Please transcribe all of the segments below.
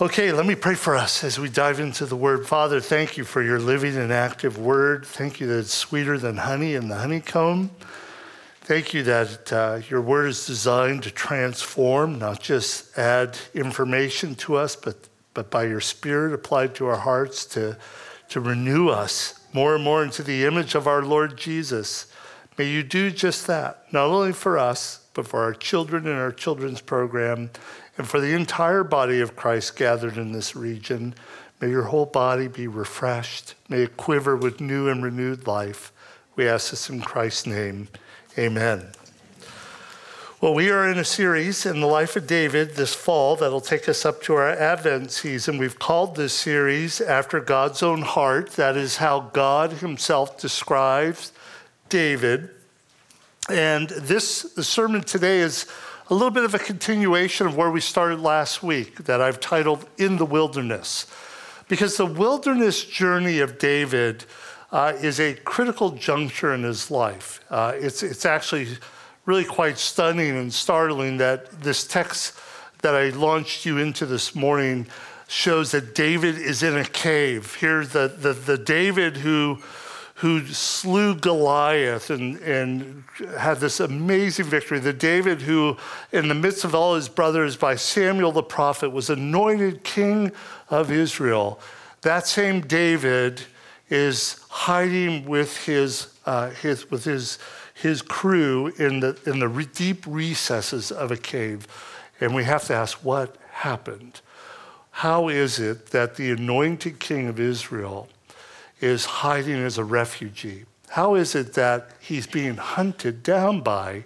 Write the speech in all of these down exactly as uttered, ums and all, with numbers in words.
Okay, let me pray for us as we dive into the word. Father, thank you for your living and active word. Thank you that it's sweeter than honey in the honeycomb. Thank you that uh, your word is designed to transform, not just add information to us, but, but by your spirit applied to our hearts to, to renew us more and more into the image of our Lord Jesus. May you do just that, not only for us, but for our children and our children's program, and for the entire body of Christ gathered in this region. May your whole body be refreshed. May it quiver with new and renewed life. We ask this in Christ's name. Amen. Well, we are in a series in the life of David this fall that'll take us up to our Advent season. We've called this series After God's Own Heart. That is how God himself describes David. And this the sermon today is a little bit of a continuation of where we started last week that I've titled In the Wilderness. Because the wilderness journey of David uh, is a critical juncture in his life. Uh, it's, it's actually really quite stunning and startling that this text that I launched you into this morning shows that David is in a cave. Here's the, the, the David who who slew Goliath and, and had this amazing victory. The David who, in the midst of all his brothers by Samuel the prophet, was anointed king of Israel. That same David is hiding with his, uh, his, with his, his crew in the, in the re- deep recesses of a cave. And we have to ask, what happened? How is it that the anointed king of Israel is hiding as a refugee? How is it that he's being hunted down by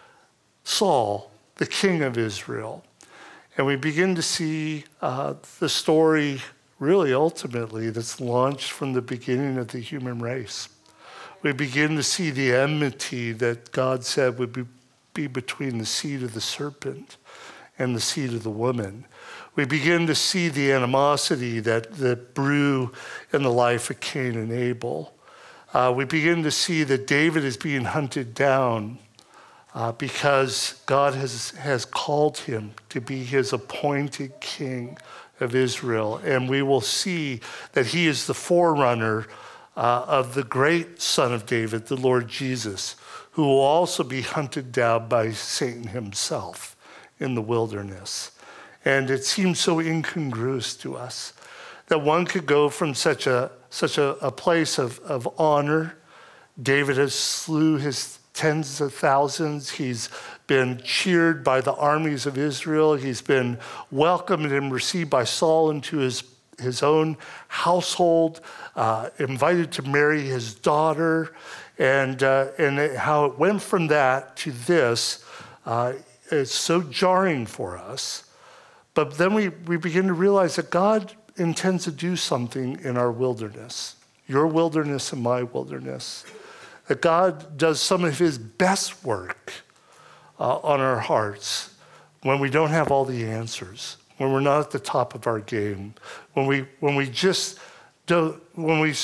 Saul, the king of Israel? And we begin to see uh, the story really ultimately that's launched from the beginning of the human race. We begin to see the enmity that God said would be, be between the seed of the serpent and the seed of the woman. We begin to see the animosity that, that brew in the life of Cain and Abel. Uh, we begin to see that David is being hunted down uh, because God has, has called him to be his appointed king of Israel. And we will see that he is the forerunner uh, of the great son of David, the Lord Jesus, who will also be hunted down by Satan himself in the wilderness. And it seems so incongruous to us that one could go from such a such a, a place of, of honor. David has slew his tens of thousands. He's been cheered by the armies of Israel. He's been welcomed and received by Saul into his, his own household, uh, invited to marry his daughter. And, uh, and it, how it went from that to this uh, is so jarring for us. But then we, we begin to realize that God intends to do something in our wilderness, your wilderness and my wilderness, that God does some of his best work uh, on our hearts when we don't have all the answers, when we're not at the top of our game, when we when we just don't, when we,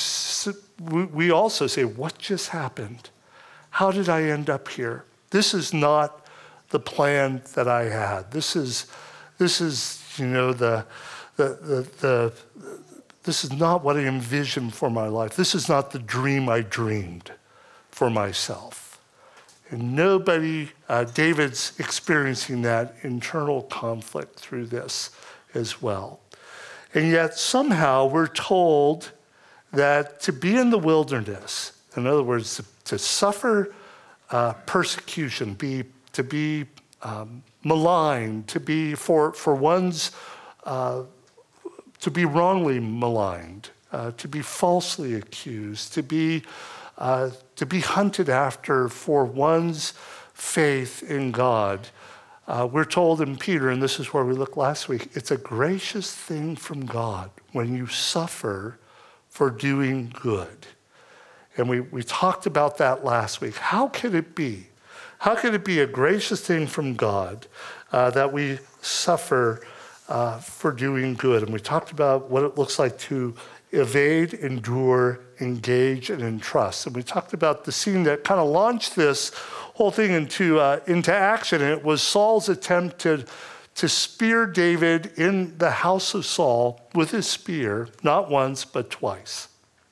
we also say, what just happened? How did I end up here? This is not the plan that I had. This is This is, you know, the, the, the, the, this is not what I envisioned for my life. This is not the dream I dreamed for myself. And nobody, uh, David's experiencing that internal conflict through this as well. And yet somehow we're told that to be in the wilderness, in other words, to, to suffer uh, persecution, be to be um, maligned, to be for for one's uh, to be wrongly maligned, uh, to be falsely accused, to be uh, to be hunted after for one's faith in God. Uh, we're told in Peter, and this is where we looked last week, it's a gracious thing from God when you suffer for doing good. And we, we talked about that last week. How could it be? How could it be a gracious thing from God uh, that we suffer uh, for doing good? And we talked about what it looks like to evade, endure, engage, and entrust. And we talked about the scene that kind of launched this whole thing into uh, into action. And it was Saul's attempt to, to spear David in the house of Saul with his spear, not once, but twice.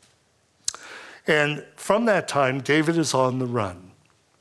And from that time, David is on the run.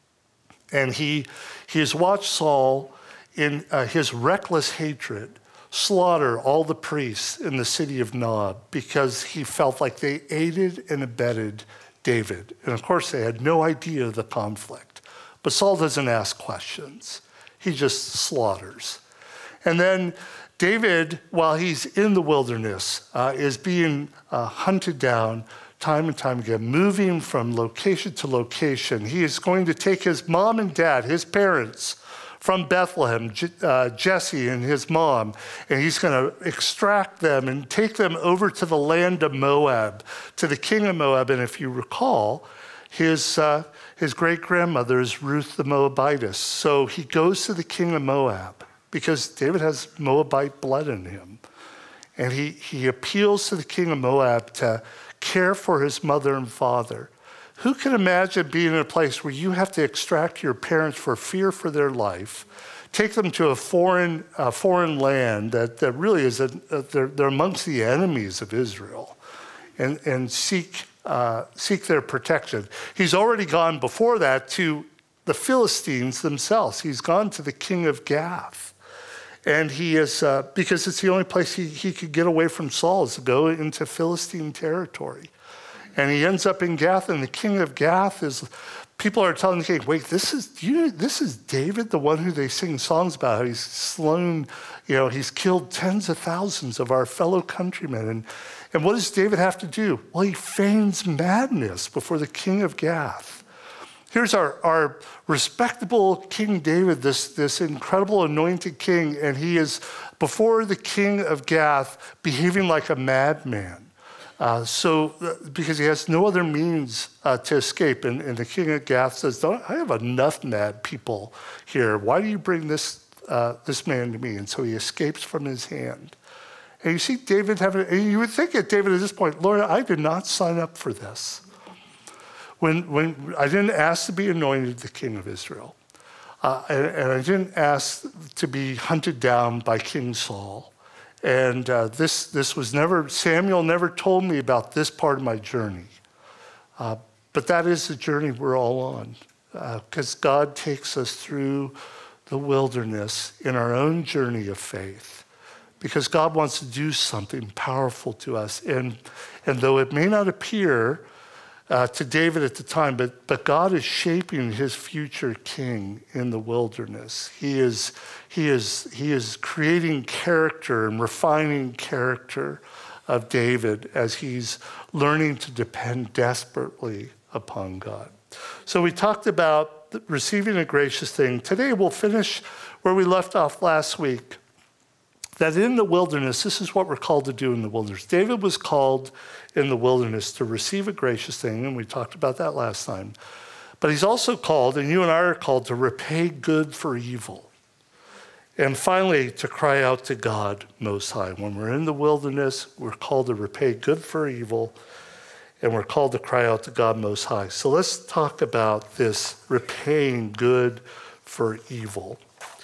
And he, he has watched Saul in uh, his reckless hatred slaughter all the priests in the city of Nob because he felt like they aided and abetted David. And of course, they had no idea of the conflict. But Saul doesn't ask questions. He just slaughters. And then David, while he's in the wilderness, uh, is being uh, hunted down time and time again, moving from location to location. He is going to take his mom and dad, his parents, from Bethlehem, uh, Jesse and his mom, and he's going to extract them and take them over to the land of Moab, to the king of Moab. And if you recall, his, uh, his great-grandmother is Ruth the Moabitess. So he goes to the king of Moab because David has Moabite blood in him. And he, he appeals to the king of Moab to care for his mother and father. Who can imagine being in a place where you have to extract your parents for fear for their life, take them to a foreign, uh, foreign land that, that really is, a, a, they're, they're amongst the enemies of Israel, and, and seek, uh, seek their protection? He's already gone before that to the Philistines themselves. He's gone to the king of Gath. And he is, uh, because it's the only place he, he could get away from Saul is to go into Philistine territory. And he ends up in Gath, and the king of Gath is, people are telling the king, wait, this is you, this is David, the one who they sing songs about, how he's slain, you know, he's killed tens of thousands of our fellow countrymen. And, and what does David have to do? Well, he feigns madness before the king of Gath. Here's our, our respectable King David, this, this incredible anointed king, and he is before the king of Gath behaving like a madman. Uh, so, uh, because he has no other means uh, to escape. And, and the king of Gath says, Don't, I have enough mad people here. Why do you bring this, uh, this man to me? And so he escapes from his hand. And you see David having, and you would think at David at this point, Lord, I did not sign up for this. When, when I didn't ask to be anointed the king of Israel. Uh, and, and I didn't ask to be hunted down by King Saul. And uh, this, this was never, Samuel never told me about this part of my journey. Uh, but that is the journey we're all on, because uh, God takes us through the wilderness in our own journey of faith, because God wants to do something powerful to us. And, and though it may not appear uh, to David at the time, but, but God is shaping his future king in the wilderness. He is, he is, he is creating character and refining character of David as he's learning to depend desperately upon God. So we talked about receiving a gracious thing. Today we'll finish where we left off last week. That in the wilderness, this is what we're called to do in the wilderness. David was called in the wilderness to receive a gracious thing, and we talked about that last time. But he's also called, and you and I are called, to repay good for evil. And finally, to cry out to God Most High. When we're in the wilderness, we're called to repay good for evil, and we're called to cry out to God Most High. So let's talk about this repaying good for evil.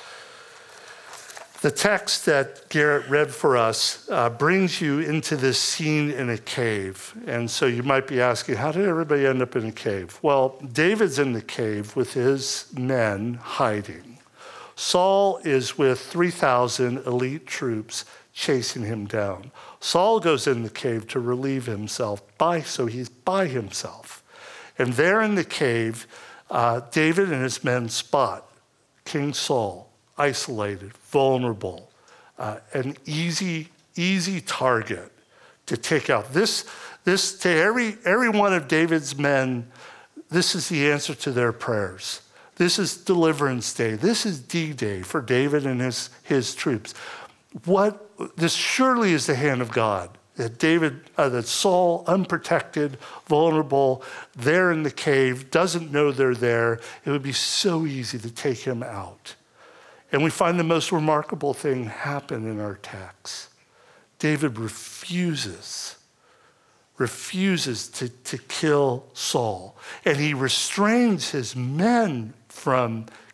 The text that Garrett read for us uh, brings you into this scene in a cave. And so you might be asking, how did everybody end up in a cave? Well, David's in the cave with his men hiding. Saul is with three thousand elite troops chasing him down. Saul goes in the cave to relieve himself, by, so he's by himself. And there in the cave, uh, David and his men spot King Saul, isolated, vulnerable, uh, an easy, easy target to take out. This, this to every, every one of David's men, this is the answer to their prayers. This is Deliverance Day. This is D-Day for David and his, his troops. What, this surely is the hand of God. That David, uh, that Saul, unprotected, vulnerable, there in the cave, doesn't know they're there. It would be so easy to take him out. And we find the most remarkable thing happen in our text. David refuses, refuses to, to kill Saul. And he restrains his men from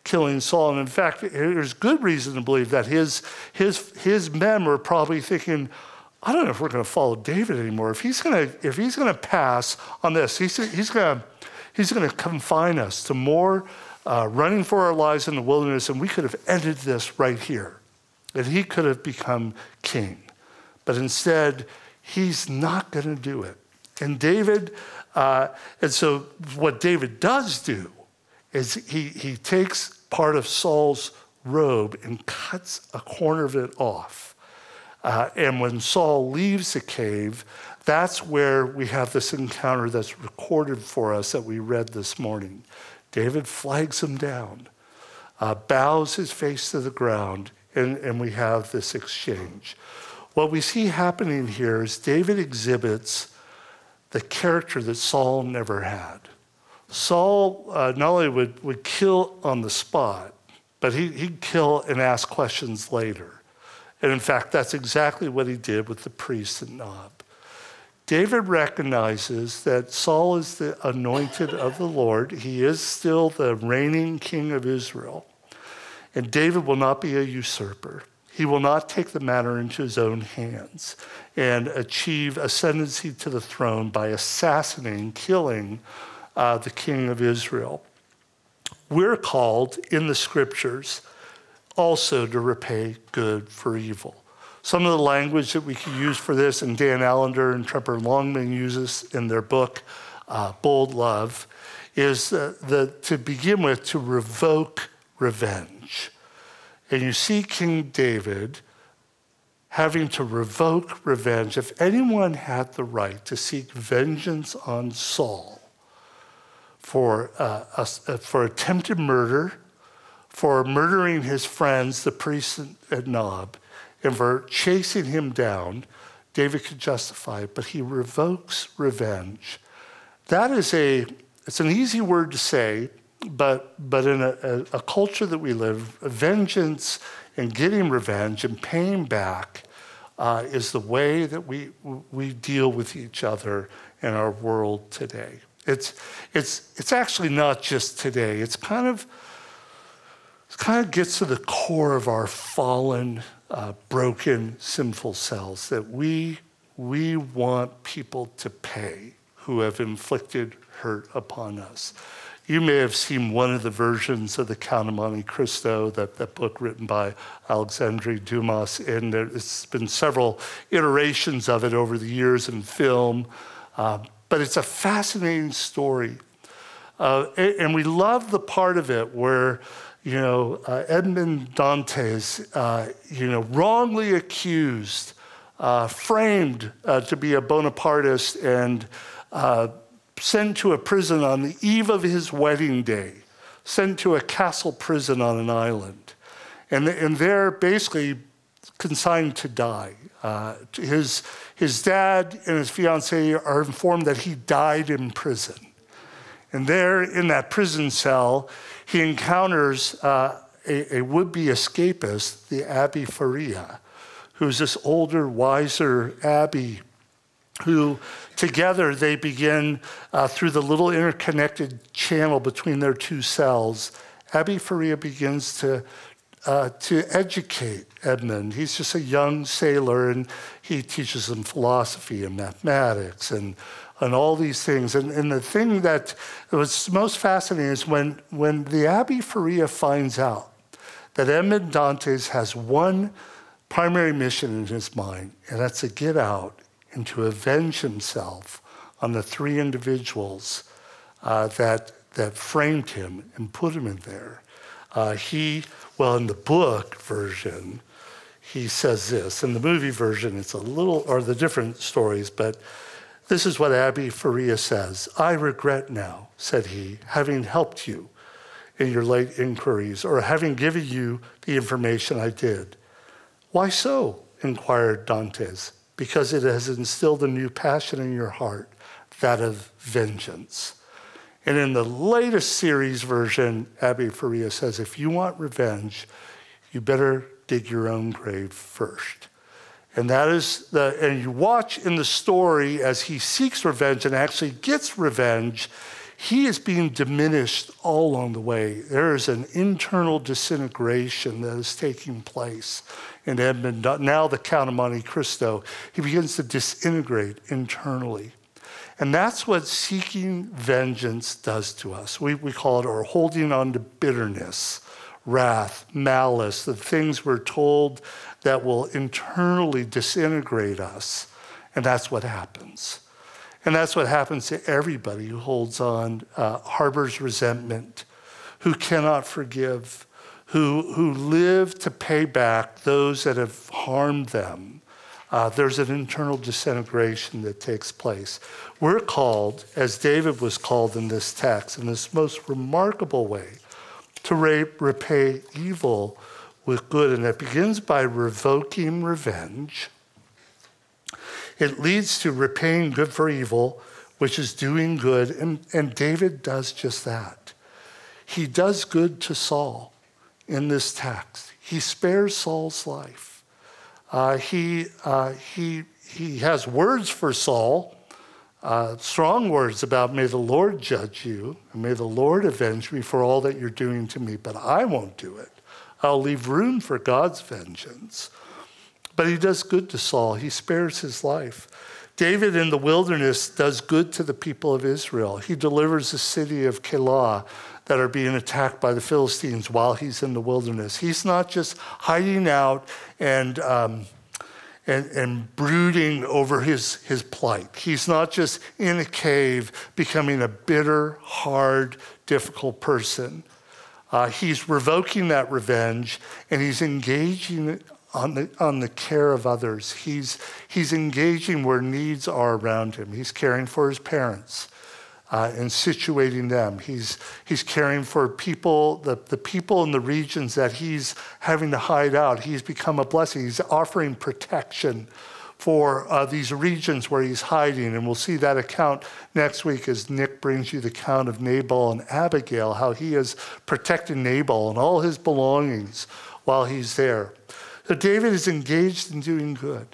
killing Saul. And in fact, there's good reason to believe that his, his, his men were probably thinking, I don't know if we're going to follow David anymore. If he's going to, if he's going to pass on this, he's, he's going to, he's going to confine us to more uh, running for our lives in the wilderness, and we could have ended this right here. And he could have become king. But instead, he's not going to do it. And David, uh, and so what David does do is he, he takes part of Saul's robe and cuts a corner of it off. Uh, and when Saul leaves the cave, that's where we have this encounter that's recorded for us that we read this morning. David flags him down, uh, bows his face to the ground, and, and we have this exchange. What we see happening here is David exhibits the character that Saul never had. Saul uh, not only would, would kill on the spot, but he, he'd kill and ask questions later. And in fact, that's exactly what he did with the priest at Nob. David recognizes that Saul is the anointed of the Lord. He is still the reigning king of Israel. And David will not be a usurper. He will not take the matter into his own hands and achieve ascendancy to the throne by assassinating, killing uh, the king of Israel. We're called in the scriptures also to repay good for evil. Some of the language that we can use for this, and Dan Allender and Tremper Longman uses in their book, uh, Bold Love, is uh, the, to begin with, to revoke revenge. And you see King David having to revoke revenge. If anyone had the right to seek vengeance on Saul for, uh, a, for attempted murder, for murdering his friends, the priests at Nob, and for chasing him down, David could justify it, but he revokes revenge. That is a, it's an easy word to say, but, but in a, a, a culture that we live, vengeance and getting revenge and paying back uh, is the way that we, we deal with each other in our world today. It's, it's, it's actually not just today. It's kind of, it kind of gets to the core of our fallen, uh, broken, sinful selves, that we, we want people to pay who have inflicted hurt upon us. You may have seen one of the versions of the Count of Monte Cristo, that, that book written by Alexandre Dumas, and there's been several iterations of it over the years in film, uh, but it's a fascinating story. Uh, and, and we love the part of it where, you know, uh, Edmond Dantes, uh, you know, wrongly accused, uh, framed uh, to be a Bonapartist, and uh, sent to a prison on the eve of his wedding day, sent to a castle prison on an island. And, and they're basically consigned to die. Uh, his, his dad and his fiancée are informed that he died in prison. And there in that prison cell, he encounters uh, a, a would-be escapist, the Abbé Faria, who's this older, wiser abbé who together they begin, uh, through the little interconnected channel between their two cells, Abbé Faria begins to, uh, to educate Edmund. He's just a young sailor, and he teaches him philosophy and mathematics and, and all these things. And, and the thing that was most fascinating is when, when the Abbé Faria finds out that Edmond Dantes has one primary mission in his mind, and that's to get out and to avenge himself on the three individuals uh, that, that framed him and put him in there. Uh, he, well, in the book version, he says this. In the movie version, it's a little, or the different stories, but this is what Abbé Faria says. "I regret now," said he, "having helped you in your late inquiries, or having given you the information I did." "Why so?" inquired Dantes. "Because it has instilled a new passion in your heart, that of vengeance." And in the latest series version, Abbé Faria says, if you want revenge, you better dig your own grave first. And that is the, and you watch in the story as he seeks revenge and actually gets revenge, he is being diminished all along the way. There is an internal disintegration that is taking place in Edmund. Now the Count of Monte Cristo, he begins to disintegrate internally. And that's what seeking vengeance does to us. We, we call it, or holding on to bitterness, wrath, malice, the things we're told that will internally disintegrate us. And that's what happens. And that's what happens to everybody who holds on, uh, harbors resentment, who cannot forgive, who, who live to pay back those that have harmed them. Uh, there's an internal disintegration that takes place. We're called, as David was called in this text, in this most remarkable way, to re- repay evil with good. And it begins by revoking revenge. It leads to repaying good for evil, which is doing good. And, and David does just that. He does good to Saul in this text. He spares Saul's life. Uh, he, uh, he, he has words for Saul, uh, strong words about, may the Lord judge you, and may the Lord avenge me for all that you're doing to me, but I won't do it. I'll leave room for God's vengeance. But he does good to Saul. He spares his life. David in the wilderness does good to the people of Israel. He delivers the city of Keilah that are being attacked by the Philistines while he's in the wilderness. He's not just hiding out and um, and, and brooding over his, his plight. He's not just in a cave becoming a bitter, hard, difficult person. Uh, he's revoking that revenge, and he's engaging on the on the care of others. He's he's engaging where needs are around him. He's caring for his parents uh, and situating them. He's he's caring for people, the, the people in the regions that he's having to hide out. He's become a blessing. He's offering protection for uh, these regions where he's hiding. And we'll see that account next week as Nick brings you the account of Nabal and Abigail, how he is protecting Nabal and all his belongings while he's there. So David is engaged in doing good.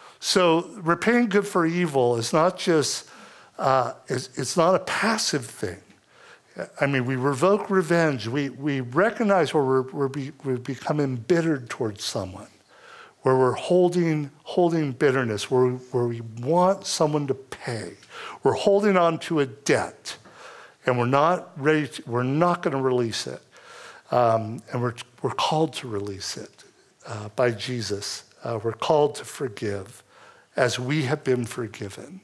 So repaying good for evil is not just, uh, it's, it's not a passive thing. I mean, we revoke revenge. We, we recognize where we're, we're, be, we're become embittered towards someone, where we're holding, holding bitterness, where, where we want someone to pay. We're holding on to a debt, and we're not ready to, we're not going to release it. Um, and we're, we're called to release it. Uh, by Jesus. Uh, we're called to forgive as we have been forgiven,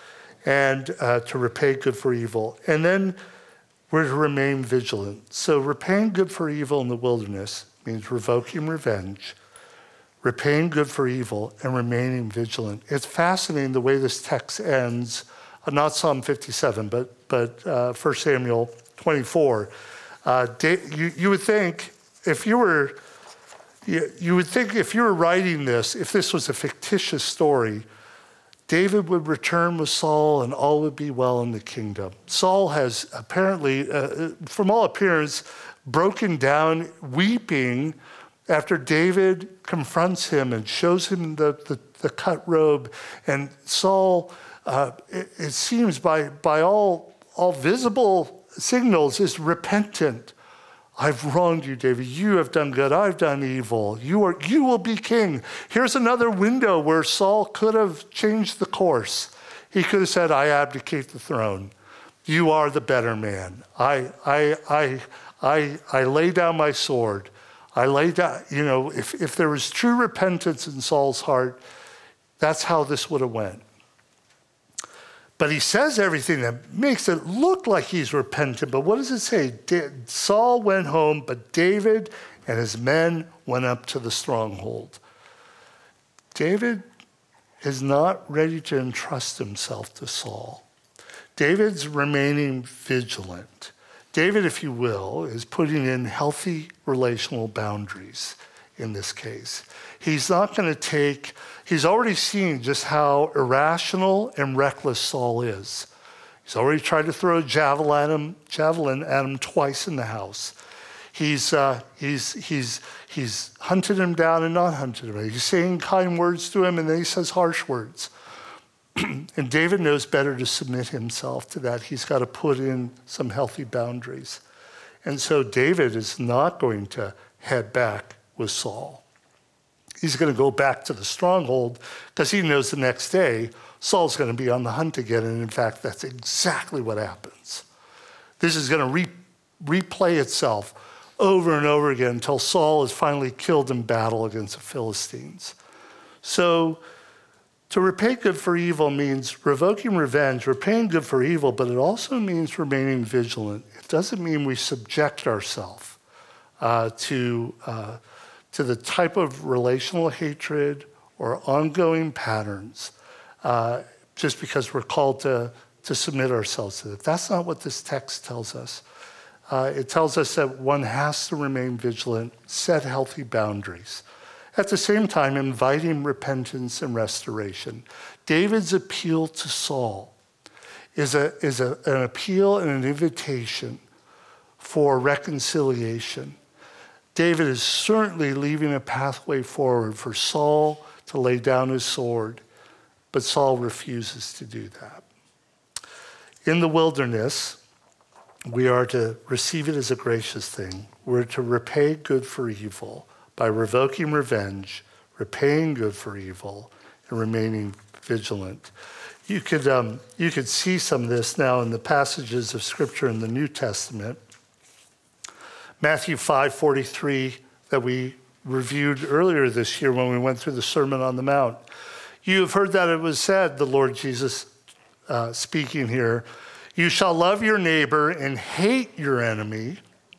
and uh, to repay good for evil. And then we're to remain vigilant. So repaying good for evil in the wilderness means revoking revenge, repaying good for evil, and remaining vigilant. It's fascinating the way this text ends, uh, not Psalm fifty-seven, but, but uh, First Samuel twenty-four. Uh, you, you would think if you were You, you would think if you were writing this, if this was a fictitious story, David would return with Saul and all would be well in the kingdom. Saul has apparently, uh, from all appearance, broken down, weeping after David confronts him and shows him the, the, the cut robe. And Saul, uh, it, it seems by, by all, all visible signals, is repentant. I've wronged you, David. You have done good. I've done evil. You are. You will be king. Here's another window where Saul could have changed the course. He could have said, I abdicate the throne. You are the better man. I, I, I, I, I lay down my sword. I lay down, you know, if, if there was true repentance in Saul's heart, that's how this would have went. But he says everything that makes it look like he's repentant. But what does it say? Saul went home, but David and his men went up to the stronghold. David is not ready to entrust himself to Saul. David's remaining vigilant. David, if you will, is putting in healthy relational boundaries in this case. He's not going to take, he's already seen just how irrational and reckless Saul is. He's already tried to throw a javelin at him, javelin at him twice in the house. He's, uh, he's, he's, he's hunted him down and not hunted him. He's saying kind words to him, and then he says harsh words. And David knows better to submit himself to that. He's got to put in some healthy boundaries. And so David is not going to head back with Saul. He's going to go back to the stronghold because he knows the next day Saul's going to be on the hunt again. And in fact, that's exactly what happens. This is going to re- replay itself over and over again until Saul is finally killed in battle against the Philistines. So to repay good for evil means revoking revenge, repaying good for evil, but it also means remaining vigilant. It doesn't mean we subject ourselves uh, to, uh, to the type of relational hatred or ongoing patterns uh, just because we're called to, to submit ourselves to it. That's not what this text tells us. Uh, it tells us that one has to remain vigilant, set healthy boundaries. At the same time, inviting repentance and restoration. David's appeal to Saul is, a, is a, an appeal and an invitation for reconciliation. David is certainly leaving a pathway forward for Saul to lay down his sword, but Saul refuses to do that. In the wilderness, we are to receive it as a gracious thing. We're to repay good for evil by revoking revenge, repaying good for evil, and remaining vigilant. You could, um, you could see some of this now in the passages of Scripture in the New Testament. Matthew five forty-three that we reviewed earlier this year when we went through the Sermon on the Mount. You have heard that it was said, the Lord Jesus uh, speaking here, you shall love your neighbor and hate your enemy.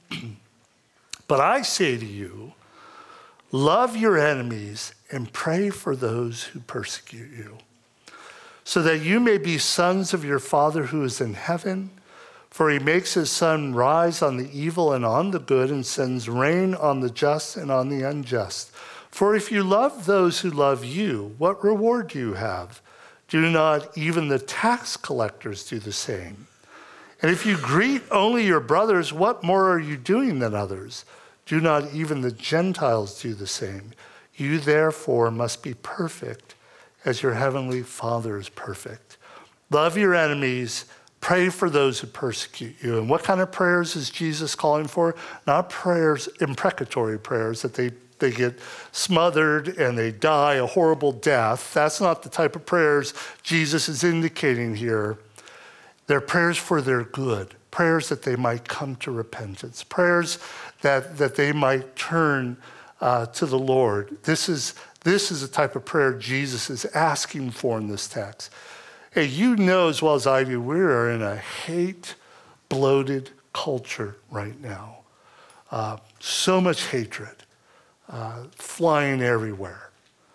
But I say to you, love your enemies and pray for those who persecute you, so that you may be sons of your Father who is in heaven. For he makes his sun rise on the evil and on the good, and sends rain on the just and on the unjust. For if you love those who love you, what reward do you have? Do not even the tax collectors do the same? And if you greet only your brothers, what more are you doing than others? Do not even the Gentiles do the same? You therefore must be perfect as your heavenly Father is perfect. Love your enemies, pray for those who persecute you. And what kind of prayers is Jesus calling for? Not prayers, imprecatory prayers that they, they get smothered and they die a horrible death. That's not the type of prayers Jesus is indicating here. They're prayers for their good, prayers that they might come to repentance, prayers that, that they might turn uh, to the Lord. This is, this is the type of prayer Jesus is asking for in this text. Hey, you know as well as I do, we are in a hate-bloated culture right now. Uh, so much hatred uh, flying everywhere.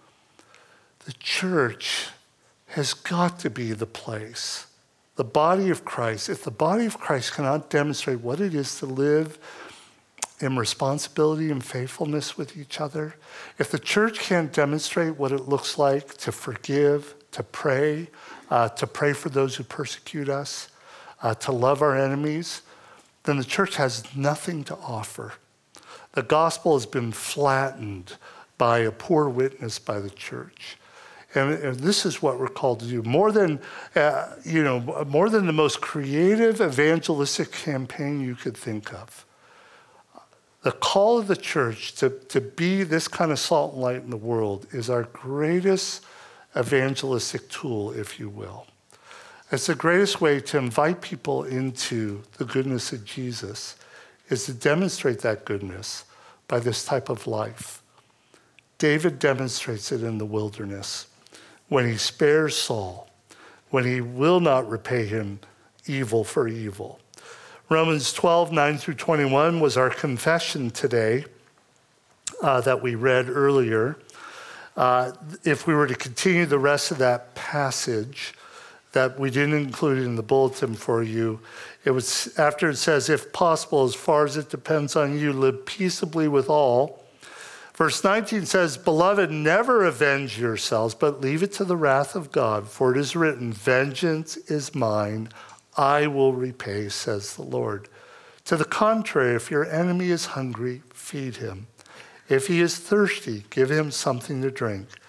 The church has got to be the place. The body of Christ, if the body of Christ cannot demonstrate what it is to live in responsibility and faithfulness with each other, if the church can't demonstrate what it looks like to forgive, to pray, uh, to pray for those who persecute us, uh, to love our enemies, then the church has nothing to offer. The gospel has been flattened by a poor witness by the church. And, and this is what we're called to do. More than, uh, you know, more than the most creative evangelistic campaign you could think of. The call of the church to, to be this kind of salt and light in the world is our greatest evangelistic tool, if you will. It's the greatest way to invite people into the goodness of Jesus, is to demonstrate that goodness by this type of life. David demonstrates it in the wilderness, when he spares Saul, when he will not repay him evil for evil. Romans twelve, nine through twenty-one was our confession today uh, that we read earlier. Uh, if we were to continue the rest of that passage that we didn't include in the bulletin for you, it was after it says, if possible, as far as it depends on you, live peaceably with all. Verse nineteen says, beloved, never avenge yourselves, but leave it to the wrath of God, for it is written, vengeance is mine, I will repay, says the Lord. To the contrary, if your enemy is hungry, feed him. If he is thirsty, give him something to drink.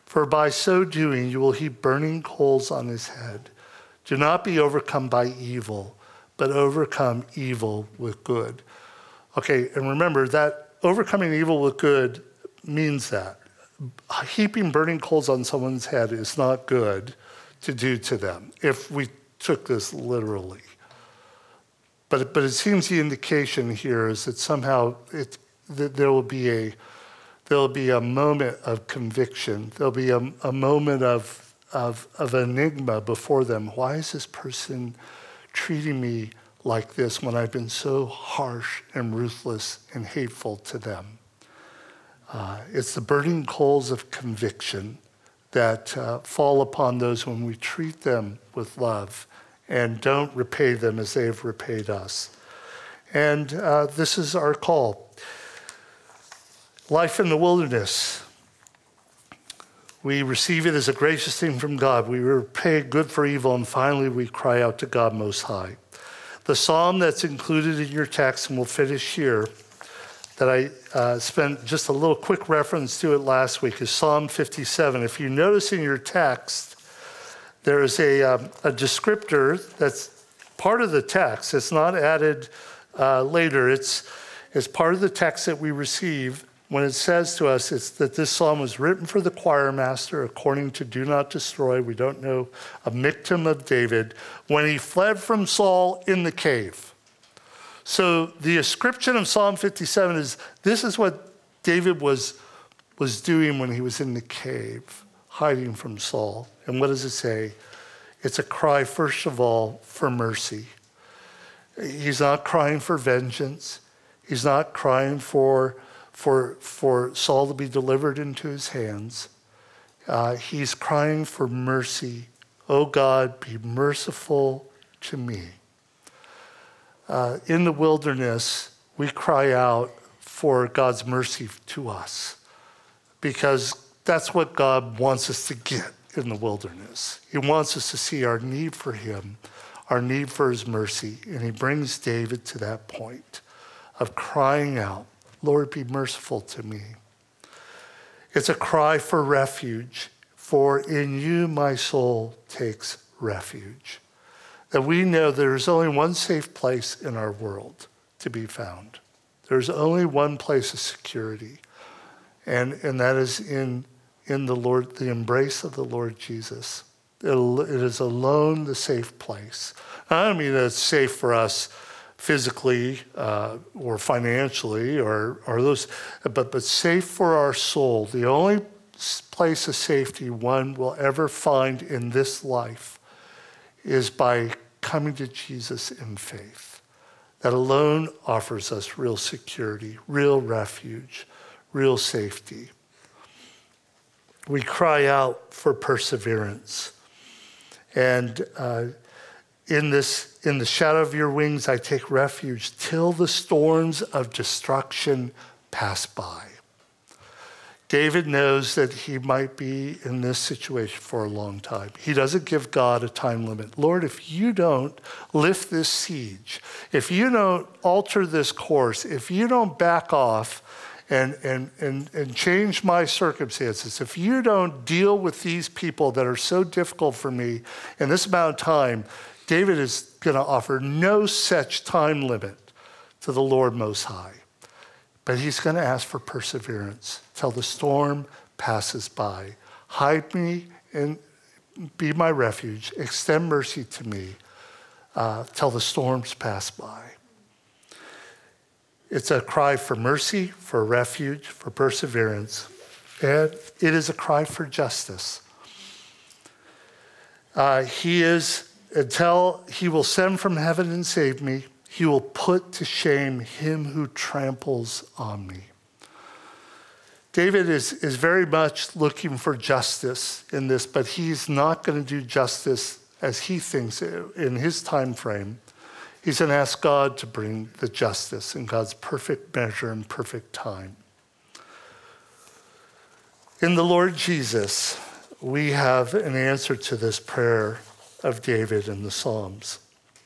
For by so doing, you will heap burning coals on his head. Do not be overcome by evil, but overcome evil with good. Okay, and remember that overcoming evil with good means that. Heaping burning coals on someone's head is not good to do to them, if we took this literally. But, but it seems the indication here is that somehow it, that there will be a There'll be a moment of conviction. There'll be a, a moment of, of, of enigma before them. Why is this person treating me like this when I've been so harsh and ruthless and hateful to them? Uh, it's the burning coals of conviction that uh, fall upon those when we treat them with love and don't repay them as they have repaid us. And uh, this is our call. Life in the wilderness. We receive it as a gracious thing from God. We repay good for evil, and finally we cry out to God Most High. The psalm that's included in your text, and we'll finish here, that I uh, spent just a little quick reference to it last week, is Psalm fifty-seven. If you notice in your text, there is a, um, a descriptor that's part of the text. It's not added uh, later. It's, it's part of the text that we receive. When it says to us it's that this psalm was written for the choir master according to Do Not Destroy, we don't know, a Michtam of David, when he fled from Saul in the cave. So the ascription of Psalm fifty-seven is this is what David was, was doing when he was in the cave, hiding from Saul. And what does it say? It's a cry, first of all, for mercy. He's not crying for vengeance. He's not crying for For, for Saul to be delivered into his hands. Uh, he's crying for mercy. Oh God, be merciful to me. Uh, in the wilderness, we cry out for God's mercy to us because that's what God wants us to get in the wilderness. He wants us to see our need for him, our need for his mercy, and he brings David to that point of crying out, Lord, be merciful to me. It's a cry for refuge, for in you my soul takes refuge. That we know there is only one safe place in our world to be found. There's only one place of security, and, and that is in, in the Lord, the embrace of the Lord Jesus. It, it is alone the safe place. I don't mean that it's safe for us physically uh, or financially or, or those, but, but safe for our soul. The only place of safety one will ever find in this life is by coming to Jesus in faith. That alone offers us real security, real refuge, real safety. We cry out for perseverance. And uh, in this In the shadow of your wings, I take refuge till the storms of destruction pass by. David knows that he might be in this situation for a long time. He doesn't give God a time limit. Lord, if you don't lift this siege, if you don't alter this course, if you don't back off and, and, and, and change my circumstances, if you don't deal with these people that are so difficult for me in this amount of time, David is going to offer no such time limit to the Lord Most High. But he's going to ask for perseverance till the storm passes by. Hide me and be my refuge. Extend mercy to me uh, till the storms pass by. It's a cry for mercy, for refuge, for perseverance. And it is a cry for justice. Uh, he is... Until he will send from heaven and save me, he will put to shame him who tramples on me. David is, is very much looking for justice in this, but he's not going to do justice as he thinks in his time frame. He's going to ask God to bring the justice in God's perfect measure and perfect time. In the Lord Jesus, we have an answer to this prayer of David in the Psalms.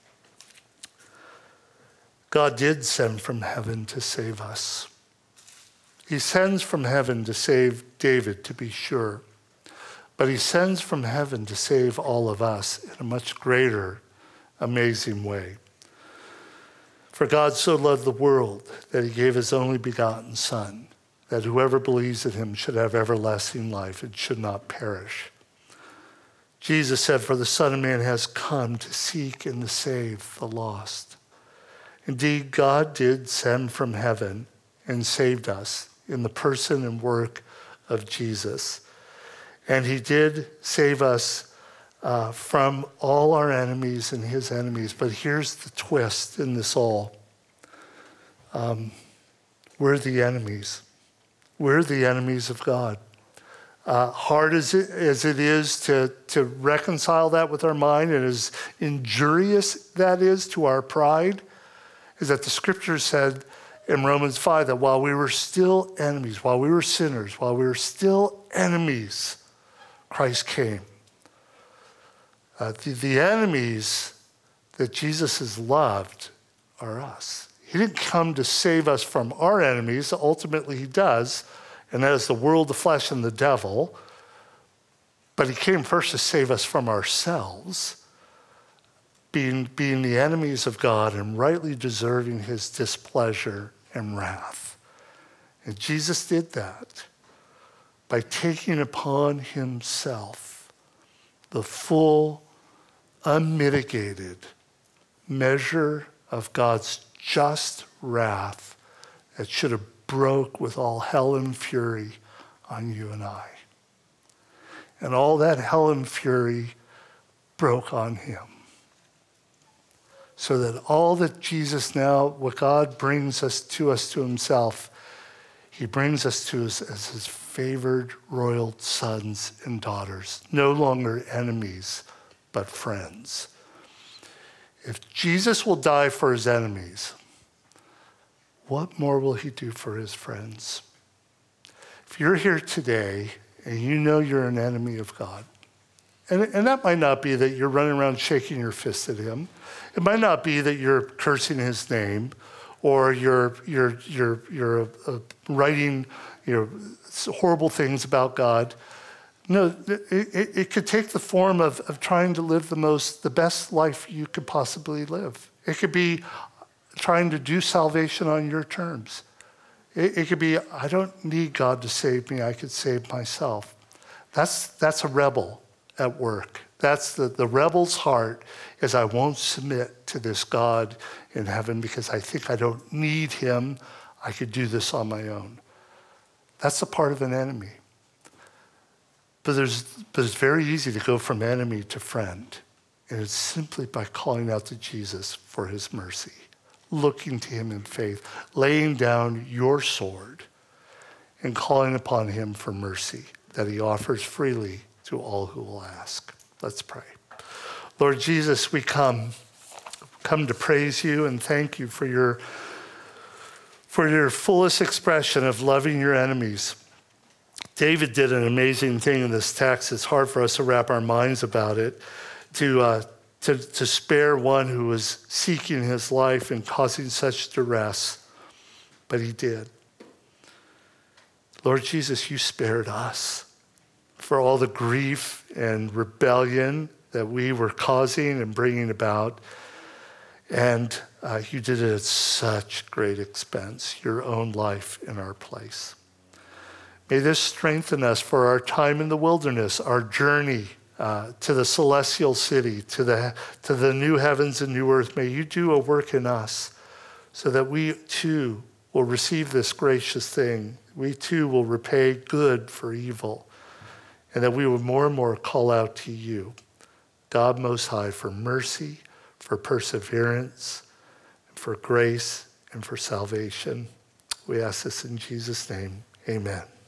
God did send from heaven to save us. He sends from heaven to save David, to be sure. But he sends from heaven to save all of us in a much greater, amazing way. For God so loved the world that he gave his only begotten Son, that whoever believes in him should have everlasting life and should not perish. Jesus said, for the Son of Man has come to seek and to save the lost. Indeed, God did send from heaven and saved us in the person and work of Jesus. And he did save us uh, from all our enemies and his enemies. But here's the twist in this all. Um, we're the enemies. We're the enemies of God. Uh, hard as it, as it is to, to reconcile that with our mind, and as injurious that is to our pride, is that the scripture said in Romans five that while we were still enemies, while we were sinners, while we were still enemies, Christ came. Uh, the, the enemies that Jesus has loved are us. He didn't come to save us from our enemies. Ultimately, he does, and that is the world, the flesh, and the devil. But he came first to save us from ourselves, being, being the enemies of God and rightly deserving his displeasure and wrath. And Jesus did that by taking upon himself the full, unmitigated measure of God's just wrath that should have broke with all hell and fury on you and I. And all that hell and fury broke on him. So that all that Jesus now, what God brings us to us to himself, he brings us to us as his favored royal sons and daughters, no longer enemies, but friends. If Jesus will die for his enemies, what more will he do for his friends? If you're here today and you know you're an enemy of God, and, and that might not be that you're running around shaking your fist at him. It might not be that you're cursing his name, or you're you're you're you're uh, writing you know horrible things about God. No, it, it, it could take the form of, of trying to live the most the best life you could possibly live. It could be trying to do salvation on your terms. It, it could be, I don't need God to save me, I could save myself. That's that's a rebel at work. That's the, the rebel's heart, is I won't submit to this God in heaven because I think I don't need him. I could do this on my own. That's a part of an enemy. But, there's, but it's very easy to go from enemy to friend. And it's simply by calling out to Jesus for his mercy, looking to him in faith, laying down your sword and calling upon him for mercy that he offers freely to all who will ask. Let's pray. Lord Jesus, we come, come to praise you and thank you for your, for your fullest expression of loving your enemies. David did an amazing thing in this text. It's hard for us to wrap our minds about it, to, uh, to, to spare one who was seeking his life and causing such duress, but he did. Lord Jesus, you spared us for all the grief and rebellion that we were causing and bringing about. And uh, you did it at such great expense, your own life in our place. May this strengthen us for our time in the wilderness, our journey uh, to the celestial city, to the, to the new heavens and new earth. May you do a work in us so that we too will receive this gracious thing. We too will repay good for evil, and that we will more and more call out to you, God Most High, for mercy, for perseverance, for grace, and for salvation. We ask this in Jesus' name. Amen.